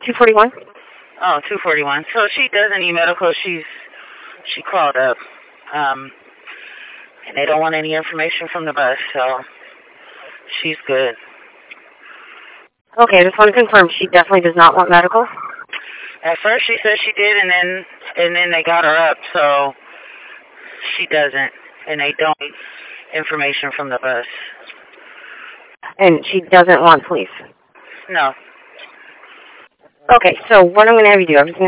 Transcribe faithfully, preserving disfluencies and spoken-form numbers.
two forty-one? Oh, two forty-one. So she doesn't need medical. She's, she called up. Um, and they don't want any information from the bus, so she's good. Okay, I just want to confirm she definitely does not want medical? At first she said she did, and then and then they got her up, so she doesn't, and they don't need information from the bus. And she doesn't want police? No. Okay, so what I'm going to have you do, I'm just going